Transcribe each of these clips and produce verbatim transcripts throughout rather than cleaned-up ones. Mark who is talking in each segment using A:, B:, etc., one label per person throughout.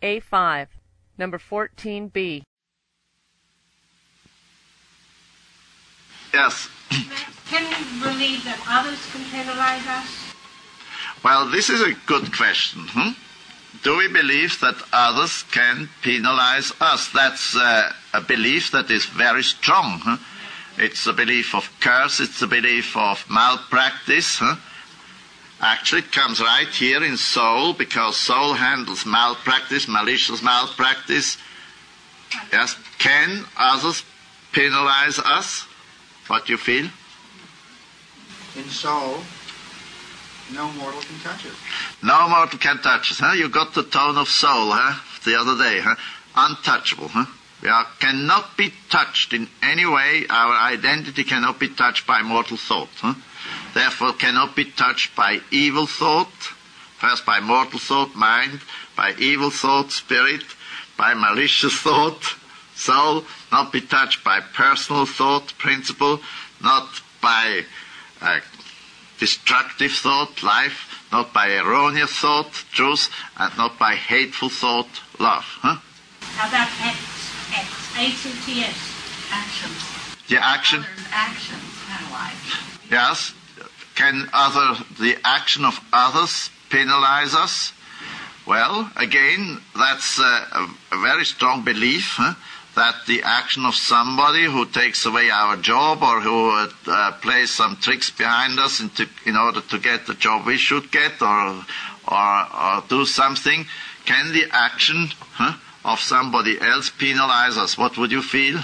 A: A five, number fourteen B.
B: Yes.
C: Can we believe that others can penalize us?
B: Well, this is a good question. Hmm? Do we believe that others can penalize us? That's uh, a belief that is very strong. Huh? It's a belief of curse. It's a belief of malpractice. Huh? Actually, it comes right here in soul, because soul handles malpractice, malicious malpractice. Yes. Can others penalize us? What do you feel?
D: In soul, no mortal can touch it.
B: No mortal can touch us, huh? You got the tone of soul, huh? The other day, huh? Untouchable, huh? We are, cannot be touched in any way. Our identity cannot be touched by mortal thought, huh? Therefore, cannot be touched by evil thought. First, by mortal thought, mind. By evil thought, spirit. By malicious thought, soul. Not be touched by personal thought, principle. Not by uh, destructive thought, life, not by erroneous thought, truth, and not by hateful thought, love. Huh?
C: How about X, X, A C T S?
E: Actions.
B: The action.
E: Others' actions penalize.
B: Yes. Can other the action of others penalize us? Well, again, that's a, a, a very strong belief. Huh? That the action of somebody who takes away our job or who uh, plays some tricks behind us in, to, in order to get the job we should get or, or, or do something, can the action huh, of somebody else penalize us? What would you feel?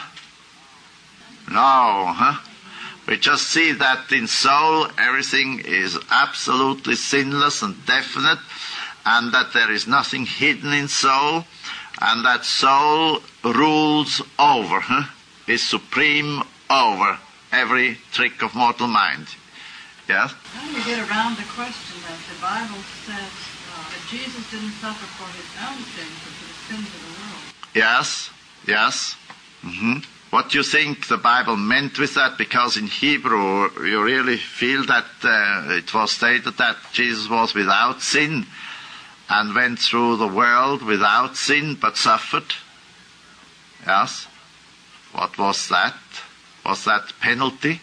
B: No, huh? We just see that in soul everything is absolutely sinless and definite, and that there is nothing hidden in soul, and that soul rules over, huh? Is supreme over every trick of mortal mind. Yes?
E: How do you get around the question that the Bible says uh, that Jesus didn't suffer for his own sins, but for the sins of the world?
B: Yes, yes. Mm-hmm. What do you think the Bible meant with that? Because in Hebrew you really feel that uh, it was stated that Jesus was without sin and went through the world without sin, but suffered. Yes? What was that? Was that penalty?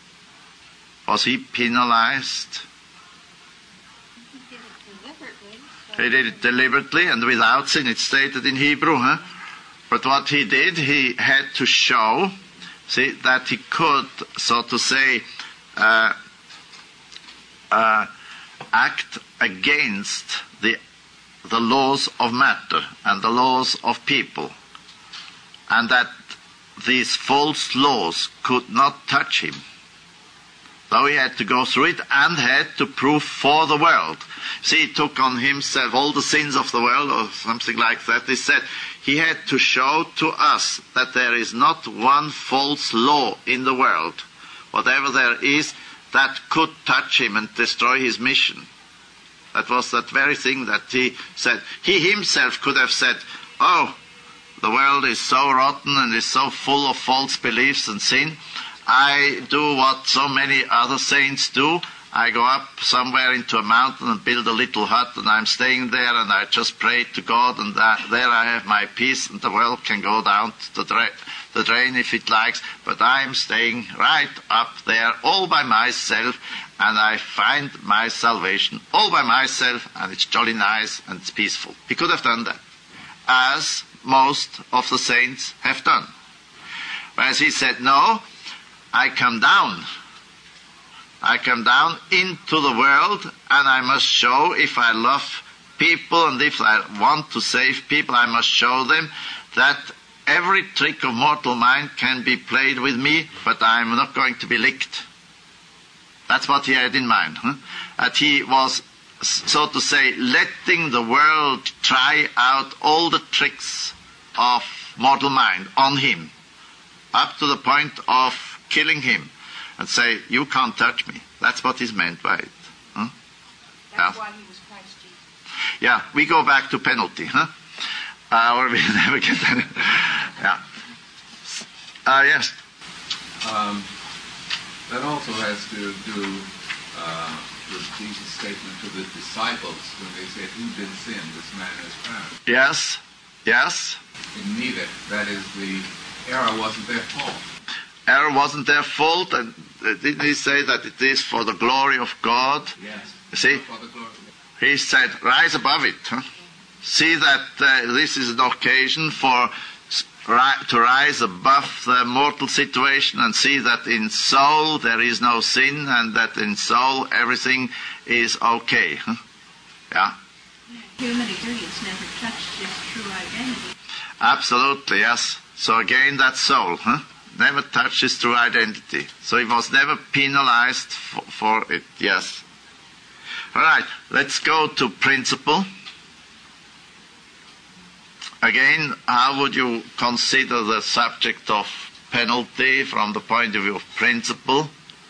B: Was he penalized?
C: He did it deliberately.
B: He did it deliberately and without sin. It's stated in Hebrew, huh? But what he did, he had to show, see, that he could, so to say, uh, uh, act against the the laws of matter and the laws of people, and that these false laws could not touch him. So he had to go through it and had to prove for the world. See, he took on himself all the sins of the world, or something like that. He said he had to show to us that there is not one false law in the world, whatever there is, that could touch him and destroy his mission. That was that very thing that he said. He himself could have said, oh, the world is so rotten and is so full of false beliefs and sin. I do what so many other saints do. I go up somewhere into a mountain and build a little hut, and I'm staying there, and I just pray to God, and that, there I have my peace, and the world can go down the, dra- the drain if it likes, but I'm staying right up there all by myself, and I find my salvation all by myself, and it's jolly nice and it's peaceful. He could have done that, as most of the saints have done. Whereas he said, no, I come down. I come down into the world, and I must show, if I love people and if I want to save people, I must show them that every trick of mortal mind can be played with me, but I'm not going to be licked. That's what he had in mind. Huh? That he was, so to say, letting the world try out all the tricks of mortal mind on him, up to the point of killing him, and say, you can't touch me. That's what is meant by it. Huh?
C: That's
B: yeah.
C: why he was Christ Jesus.
B: Yeah, we go back to penalty, huh? Uh, or we never get any. Yeah. Uh, yes.
F: Um, that also has to do uh, was Jesus' statement to the disciples when they said, "Who did sin? This man has found."
B: Yes, yes.
F: In neither. That is, the error wasn't their fault.
B: Error wasn't their fault, and uh, didn't he say that it is for the glory of God?
F: Yes.
B: You see,
F: For the glory.
B: he said, rise above it. Huh? See that uh, this is an occasion for s- ri- to rise above the mortal situation and see that in soul there is no sin and that in soul everything is okay. Huh? Yeah.
E: Human experience never touched his true identity.
B: Absolutely, yes. So again, that soul, huh? Never touched his true identity. So he was never penalized for, for it, yes. All right, let's go to principle. Again, how would you consider the subject of penalty from the point of view of principle?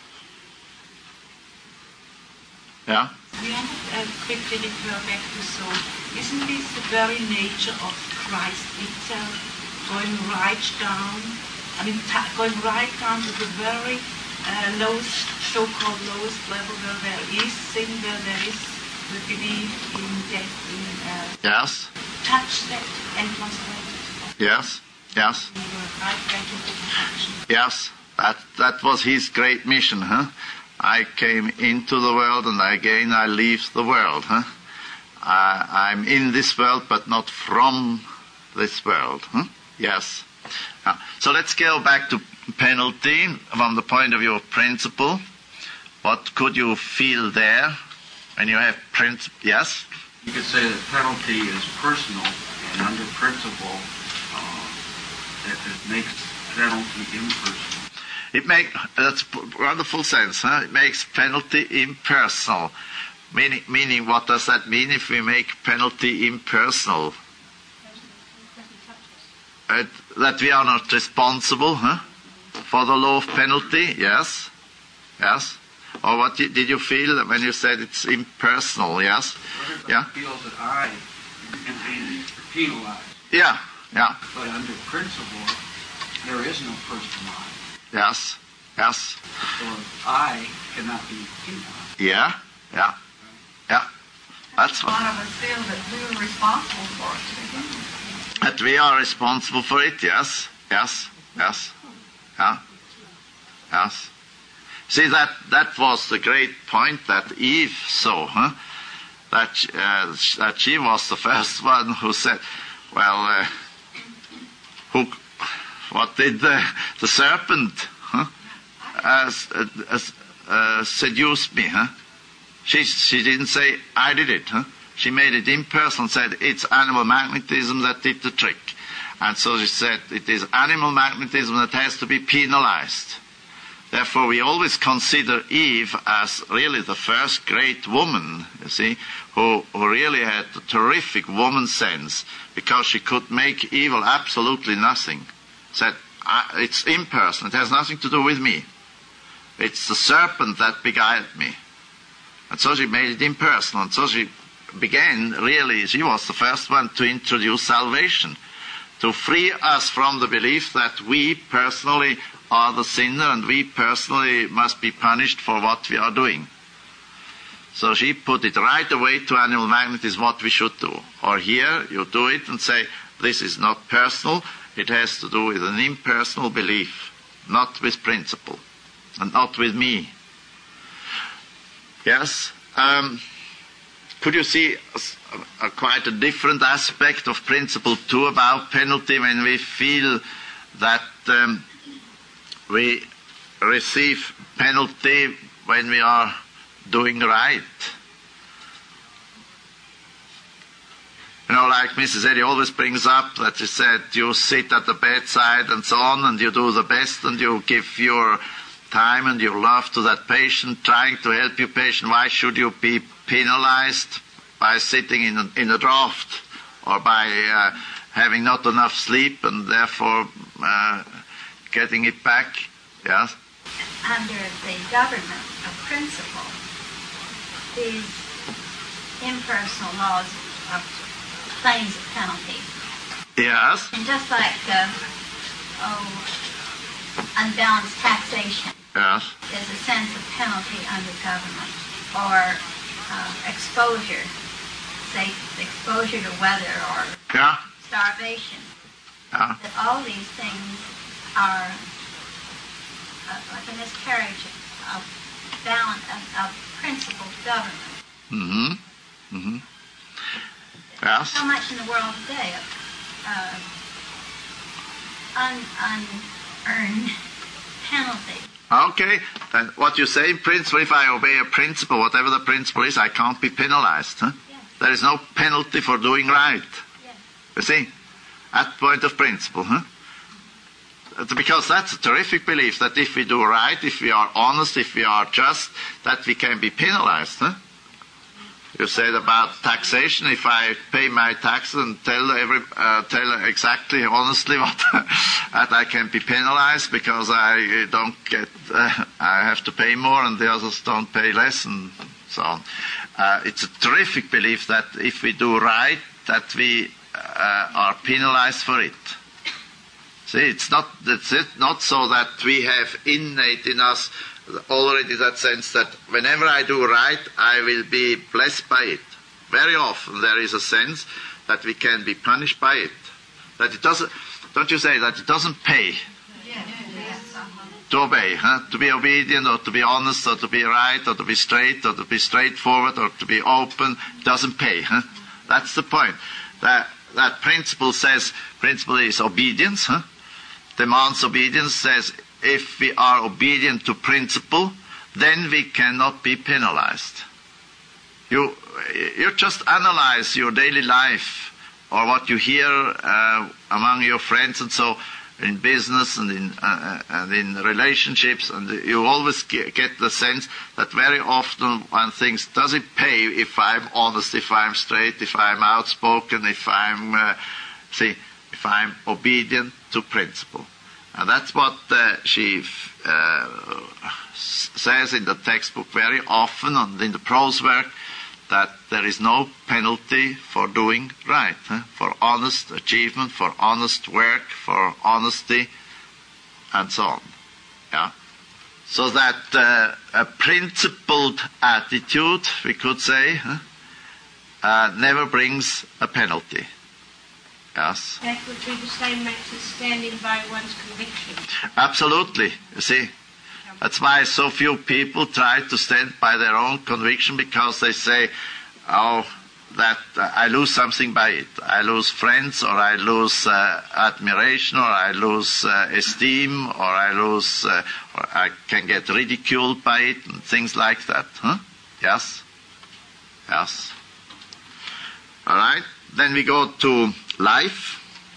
B: Yeah?
G: We are not uh, quickly refer back to soul. Isn't this the very nature of Christ itself, going right down, I mean, ta- going right down to the very uh, lowest, so-called lowest level where there is sin, where there is the belief in death, in uh,
B: Yes?
G: touch that and concentrate.
B: Yes? Yes?
G: We were right back into action.
B: Yes? That, that was his great mission, huh? I came into the world and again I leave the world, huh? I, I'm in this world but not from this world, huh? Yes. Now, so let's go back to penalty from the point of view of principle. What could you feel there when you have principle? Yes?
H: You could say that penalty is personal, and under principle, uh, it, it makes penalty impersonal.
B: It make that's a wonderful sense, huh? It makes penalty impersonal. Meaning, meaning, what does that mean if we make penalty impersonal? Uh, that we are not responsible, huh? For the law of penalty, yes? Yes? Or what did did you feel when you said it's impersonal, yes?
H: Everybody
B: Yeah?
H: feels that I am being penalized,
B: Yeah, yeah,
H: but under principle, there is no personal I.
B: yes, yes,
H: So I cannot be penalized.
B: yeah, yeah, yeah. That's
E: A
B: what,
E: lot of us feel that we were responsible for it to begin with.
B: that we are responsible for it, yes, yes, yes, yeah, yes. See, that, that was the great point that Eve saw, huh? That, uh, that she was the first one who said, well, uh, who, what did the, the serpent huh? as, as, uh, seduce me? Huh? She, she didn't say, I did it. Huh? She made it impersonal and said, it's animal magnetism that did the trick. And so she said, it is animal magnetism that has to be penalized. Therefore, we always consider Eve as really the first great woman, you see, who, who really had a terrific woman sense, because she could make evil absolutely nothing. Said, it's impersonal, it has nothing to do with me. It's the serpent that beguiled me. And so she made it impersonal, and so she began, really, she was the first one to introduce salvation, to free us from the belief that we personally are the sinner and we personally must be punished for what we are doing. So she put it right away to animal magnetism, what we should do. Or here, you do it and say, this is not personal, it has to do with an impersonal belief, not with principle, and not with me. Yes? Um, could you see a, a quite a different aspect of principle too about penalty when we feel that um, we receive penalty when we are doing right? You know, like Missus Eddy always brings up that she said, you sit at the bedside and so on, and you do the best, and you give your time and your love to that patient, trying to help your patient. Why should you be penalized by sitting in a, in a draft, or by uh, having not enough sleep and therefore uh, getting it back? Yes?
I: Under the government of principle, these impersonal laws of claims of penalty.
B: Yes?
I: And just like uh, oh, unbalanced taxation,
B: Yes?
I: there's a sense of penalty under government. or um, exposure, say exposure to weather or
B: Yeah.
I: starvation.
B: Yeah.
I: That all these things are uh, like a miscarriage of balance of, of principled government.
B: Mm-hmm. Mm-hmm. Yes.
I: So much in the world today of uh, un, unearned penalty.
B: Okay, then what you say in principle, if I obey a principle, whatever the principle is, I can't be penalized. Huh?
I: Yes.
B: There is no penalty for doing right.
I: Yes.
B: You see, at point of principle. Huh? It's because that's a terrific belief that if we do right, if we are honest, if we are just, that we can be penalized. Huh? You said about taxation. If I pay my taxes and tell every uh, tell exactly honestly what that I can be penalized because I don't get uh, I have to pay more and the others don't pay less and so on. Uh, it's a terrific belief that if we do right, that we uh, are penalized for it. See, it's not that's it. Not so that we have innate in us already that sense that whenever I do right, I will be blessed by it. Very often there is a sense that we can be punished by it. That it doesn't, don't you say that it doesn't pay to obey, huh? To be obedient or to be honest or to be right or to be straight or to be straightforward or to be open, doesn't pay. Huh? That's the point. That, that principle says, principle is obedience, huh? Demands obedience, says if we are obedient to principle, then we cannot be penalized. You, you just analyze your daily life or what you hear uh, among your friends and so in business and in uh, and in relationships, and you always get the sense that very often one thinks, does it pay if I'm honest, if I'm straight, if I'm outspoken, if I'm uh, see, if I'm obedient to principle? And that's what uh, she uh, says in the textbook very often and in the prose work, that there is no penalty for doing right, huh? For honest achievement, for honest work, for honesty, and so on. Yeah. So that uh, a principled attitude, we could say, huh? uh, never brings a penalty. Yes.
C: That would be the same as standing by one's conviction.
B: Absolutely. You see, that's why so few people try to stand by their own conviction, because they say, oh, that uh, I lose something by it. I lose friends, or I lose uh, admiration, or I lose uh, esteem, or I lose, uh, or I can get ridiculed by it, and things like that. Huh? Yes? Yes. All right. Then we go to life.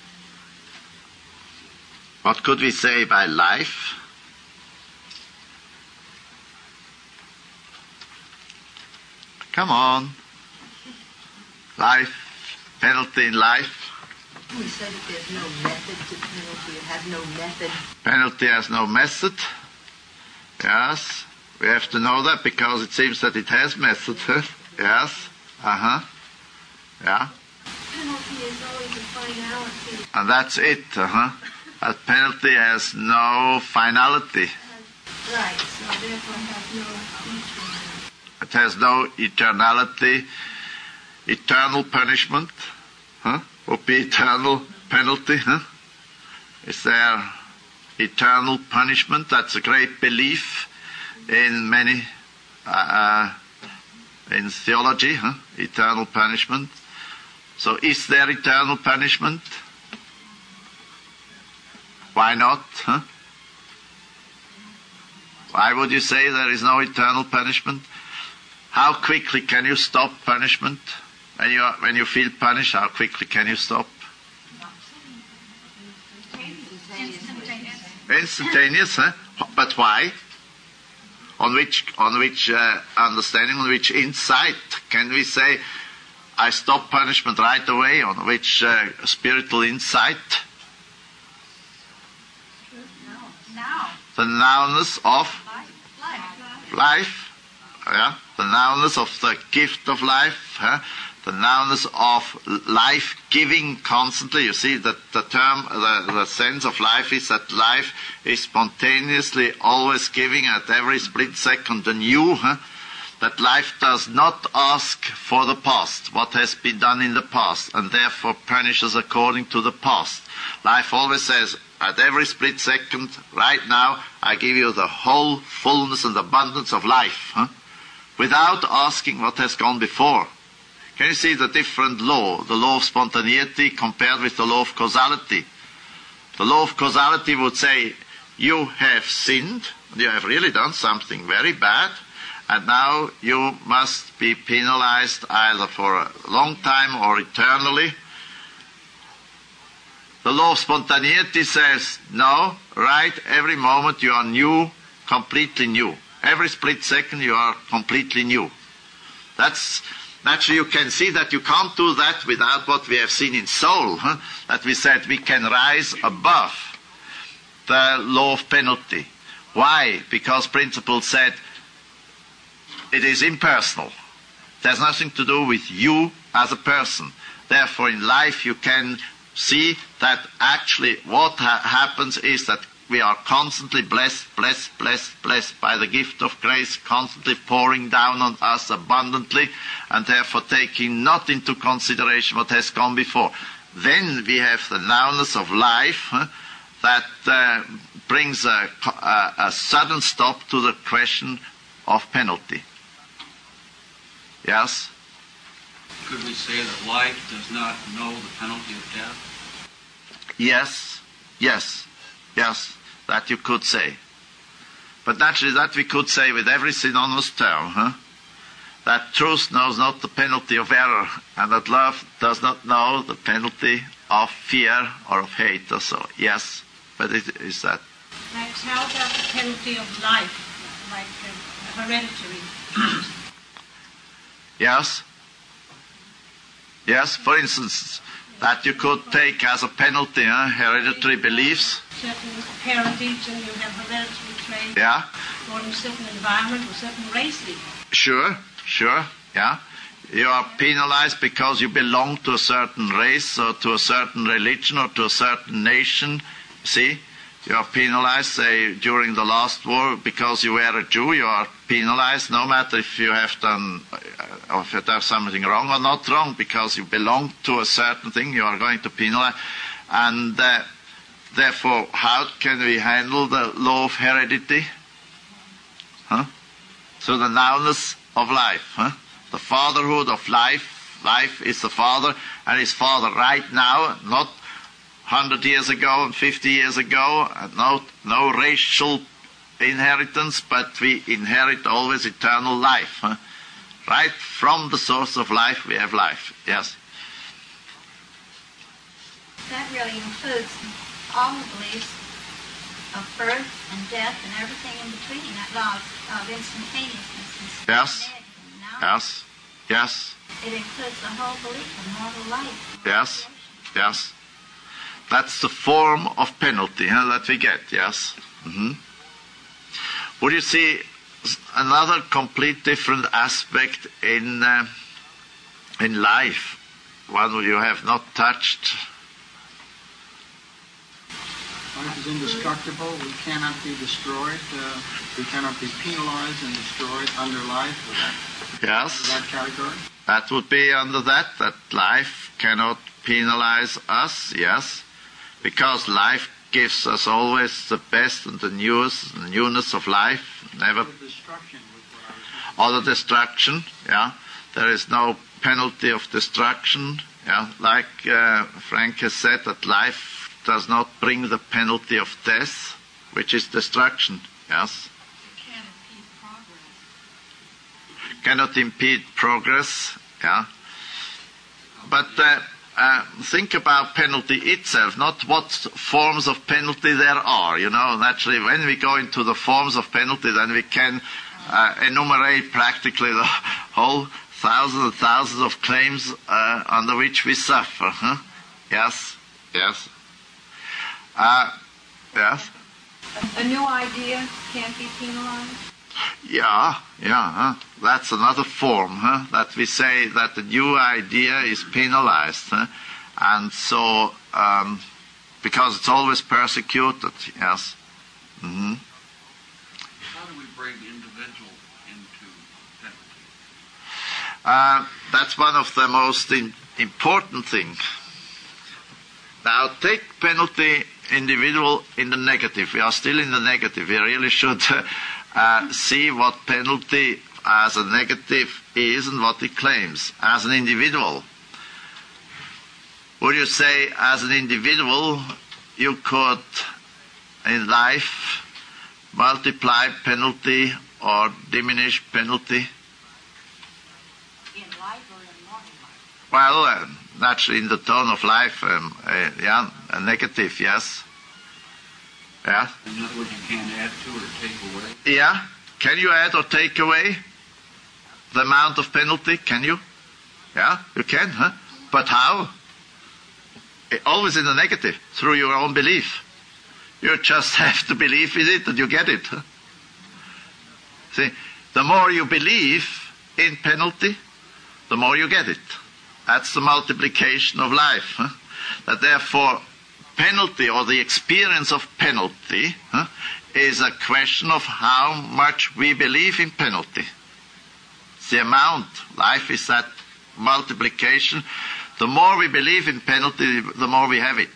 B: What could we say by life? Come on. Life, penalty in life.
J: We said that there's no method to penalty. It has no method.
B: Penalty has no method. Yes. We have to know that because it seems that it has method. Yes. Uh-huh. Yeah.
C: Penalty is always a finality.
B: And that's it. Uh-huh. That penalty has no finality.
C: Right, so therefore has no eternality.
B: It has no eternality. Eternal punishment, huh? Would be eternal penalty, huh? Is there eternal punishment? That's a great belief in many, uh, in theology, huh? Eternal punishment. So is there eternal punishment? Why not, huh? Why would you say there is no eternal punishment? How quickly can you stop punishment? When you, are, when you feel punished, how quickly can you stop?
I: Instantaneous.
B: Instantaneous, huh? But why? On which, on which uh, understanding, on which insight can we say, I stop punishment right away? On which uh, spiritual insight?
I: Now.
B: The nowness of
I: Life.
B: life, yeah? The nowness of the gift of life, huh? The nowness of life giving constantly. You see that the term, the, the sense of life is that life is spontaneously always giving at every split second anew, huh? that life does not ask for the past, what has been done in the past, and therefore punishes according to the past. Life always says, at every split second, right now, I give you the whole fullness and abundance of life, huh? Without asking what has gone before. Can you see the different law, the law of spontaneity compared with the law of causality? The law of causality would say, you have sinned, you have really done something very bad, and now you must be penalized either for a long time or eternally. The law of spontaneity says, no, right, every moment you are new, completely new. Every split second you are completely new. That's, naturally you can see that you can't do that without what we have seen in soul, huh? That we said we can rise above the law of penalty. Why? Because principle said it is impersonal. It has nothing to do with you as a person. Therefore in life you can see that actually what ha- happens is that we are constantly blessed, blessed, blessed, blessed by the gift of grace, constantly pouring down on us abundantly, and therefore taking not into consideration what has gone before. Then we have the nowness of life, huh, that uh, brings a, a, a sudden stop to the question of penalty. Yes?
H: Could we say that life does not know the penalty of death?
B: Yes, yes, yes, that you could say. But naturally that we could say with every synonymous term, huh? That truth knows not the penalty of error, and that love does not know the penalty of fear or of hate or so. Yes, but it is that.
C: Max, how about the penalty of life, like uh, hereditary?
B: Yes. Yes, for instance, that you could take as a penalty, huh? Hereditary beliefs.
C: Certain parentage, and you have hereditary traits.
B: Yeah.
C: Or in a certain environment, or certain race even.
B: Sure, sure, yeah. You are penalized because you belong to a certain race or to a certain religion or to a certain nation. See? You are penalized, say, during the last war because you were a Jew. You are penalized no matter if you have done, or if you have done something wrong or not wrong, because you belong to a certain thing. You are going to penalize. And uh, therefore, how can we handle the law of heredity? Huh? So the nowness of life. Huh? The fatherhood of life. Life is the father, and his father right now, not hundred years ago and fifty years ago, and no, no racial inheritance, but we inherit always eternal life. Huh? Right from the source of life, we have life. Yes?
I: That really includes all the beliefs of birth and death and everything in between, that law of instantaneousness. And
B: yes? Yes? Yes?
I: It includes the whole belief of mortal life.
B: Yes? Yes? That's the form of penalty, huh, that we get, yes. Mm-hmm. Would you see another complete different aspect in uh, in life, one you have not touched?
D: Life is indestructible. We cannot be destroyed. Uh, we cannot be penalized and destroyed under life. That,
B: yes.
D: That category?
B: That would be under that, that life cannot penalize us, yes. Because life gives us always the best and the newest, the newness of life. Never. Or the destruction, yeah. There is no penalty of destruction, yeah. Like uh, Frank has said, that life does not bring the penalty of death, which is destruction, yes. Cannot impede progress, yeah. But uh, Uh, think about penalty itself, not what forms of penalty there are. You know, naturally, when we go into the forms of penalty, then we can uh, enumerate practically the whole thousands and thousands of claims uh, under which we suffer. Huh? Yes, yes. Uh, yes.
J: A new idea can't be penalized?
B: Yeah, yeah, huh? That's another form, huh? That we say that the new idea is penalized, huh? And so, um, because it's always persecuted, yes. Mm-hmm.
H: How do we bring individual into penalty?
B: Uh, that's one of the most in, important things. Now, take penalty individual in the negative. We are still in the negative. We really should uh, uh, see what penalty as a negative is and what it claims. As an individual, would you say as an individual you could in life multiply penalty or diminish penalty?
I: In life or in mortal life?
B: Well, uh, naturally in the tone of life, um, uh, yeah, a negative, yes. Yeah.
H: In other words, you can't add to or take away?
B: Yeah. Can you add or take away the amount of penalty? Can you? Yeah, you can, huh? But how? Always in the negative, through your own belief. You just have to believe in it and you get it. Huh? See, the more you believe in penalty, the more you get it. That's the multiplication of life. Huh? That therefore, penalty or the experience of penalty huh, is a question of how much we believe in penalty. It's the amount. Life is that multiplication. The more we believe in penalty, the more we have it.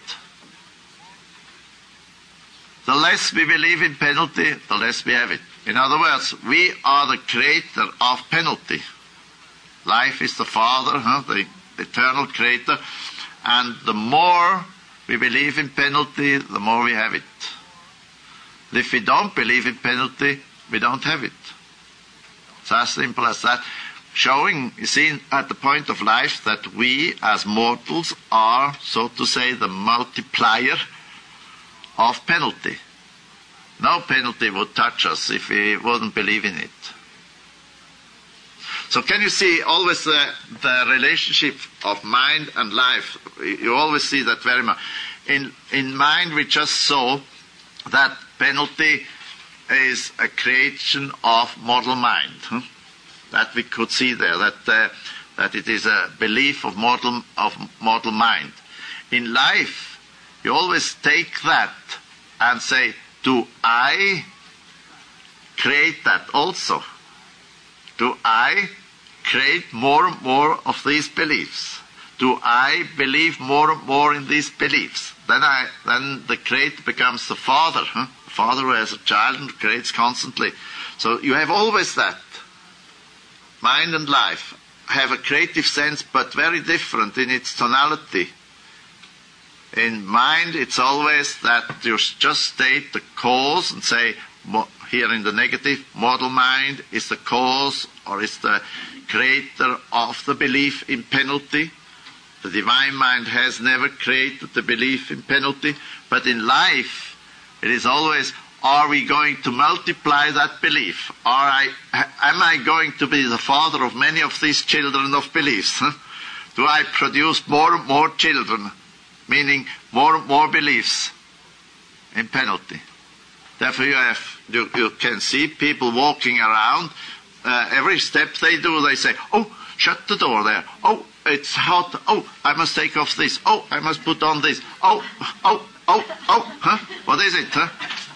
B: The less we believe in penalty, the less we have it. In other words, we are the creator of penalty. Life is the Father, huh, the eternal creator, and the more we believe in penalty, the more we have it. If we don't believe in penalty, we don't have it. It's as simple as that. Showing, you see, at the point of life that we as mortals are, so to say, the multiplier of penalty. No penalty would touch us if we wouldn't believe in it. So can you see always the, the relationship of mind and life? You always see that very much. In, in mind we just saw that penalty is a creation of mortal mind. Huh? That we could see there, that uh, that it is a belief of mortal of mortal mind. In life, you always take that and say, do I create that also? Do I create more and more of these beliefs? Do I believe more and more in these beliefs? Then I then the creator becomes the father, huh? The father who has a child and creates constantly. So you have always that. Mind and life have a creative sense, but very different in its tonality. In mind, it's always that you just state the cause and say, here in the negative, mortal mind is the cause or is the creator of the belief in penalty. The divine mind has never created the belief in penalty, but in life, it is always, are we going to multiply that belief? Are I, am I going to be the father of many of these children of beliefs? Huh? Do I produce more and more children, meaning more and more beliefs in penalty? Therefore you, have, you, you can see people walking around, uh, every step they do, they say, oh, shut the door there. Oh, it's hot. Oh, I must take off this. Oh, I must put on this. Oh, oh, oh, oh, huh? What is it, huh?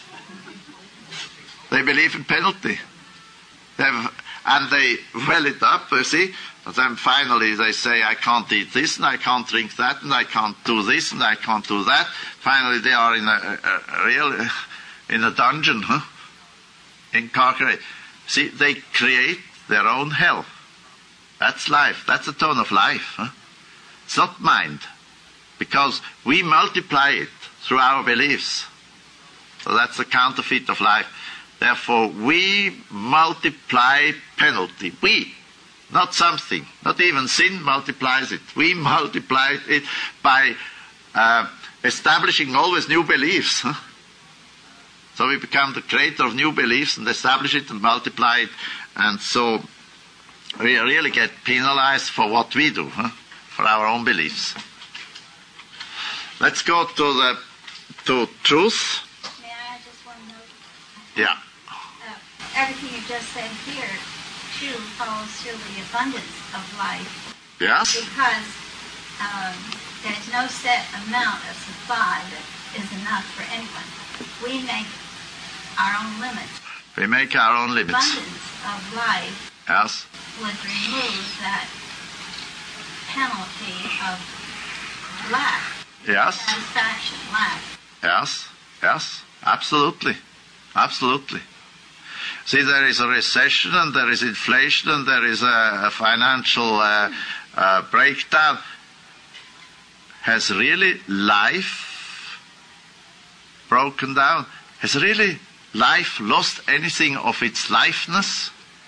B: They believe in penalty. They have, and they well it up, you see. But then finally they say, I can't eat this, and I can't drink that, and I can't do this, and I can't do that. Finally they are in a, a, a real, in a dungeon, huh? Incarcerated. See, they create their own hell. That's life. That's the tone of life. Huh? It's not mind. Because we multiply it through our beliefs. So that's the counterfeit of life. Therefore, we multiply penalty. We, not something, not even sin multiplies it. We multiply it by uh, establishing always new beliefs. Huh? So we become the creator of new beliefs and establish it and multiply it. And so we really get penalized for what we do, huh? For our own beliefs. Let's go to the to truth.
I: May I add just one note?
B: Yeah.
I: Uh, everything you just said here, too, follows through the abundance of life.
B: Yes.
I: Because um, there's no set amount of supply that is enough for anyone. We make our own limits.
B: We make our own limits.
I: Abundance of life
B: Yes.
I: would remove that penalty of lack.
B: Yes.
I: Satisfaction, lack.
B: Yes. Yes. Absolutely. Absolutely. See, there is a recession and there is inflation and there is a, a financial uh, uh, breakdown. Has really life broken down? Has really life lost anything of its lifeness?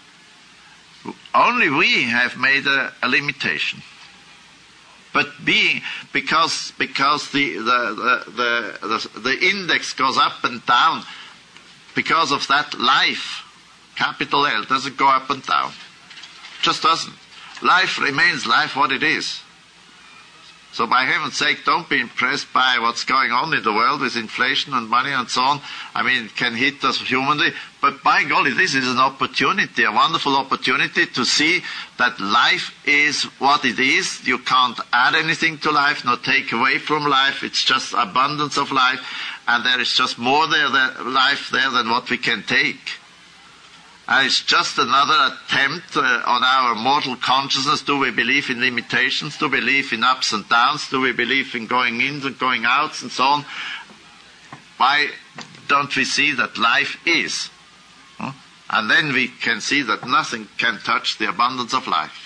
B: Only we have made a, a limitation. But being, because because the the, the the the index goes up and down, because of that, life, capital L, doesn't go up and down. Just doesn't. Life remains life what it is. So by heaven's sake, don't be impressed by what's going on in the world with inflation and money and so on. I mean, it can hit us humanly. But by golly, this is an opportunity, a wonderful opportunity to see that life is what it is. You can't add anything to life, nor take away from life. It's just abundance of life. And there is just more there, than life there than what we can take. And it's just another attempt uh, on our mortal consciousness. Do we believe in limitations? Do we believe in ups and downs? Do we believe in going in and going out and so on? Why don't we see that life is? Huh? And then we can see that nothing can touch the abundance of life.